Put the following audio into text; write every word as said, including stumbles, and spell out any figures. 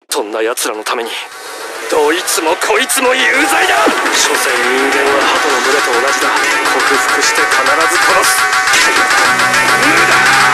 そんな奴らのためにどいつもこいつも有罪だ。所詮人間は鳩の群れと同じだ。克服して必ず殺す。無駄。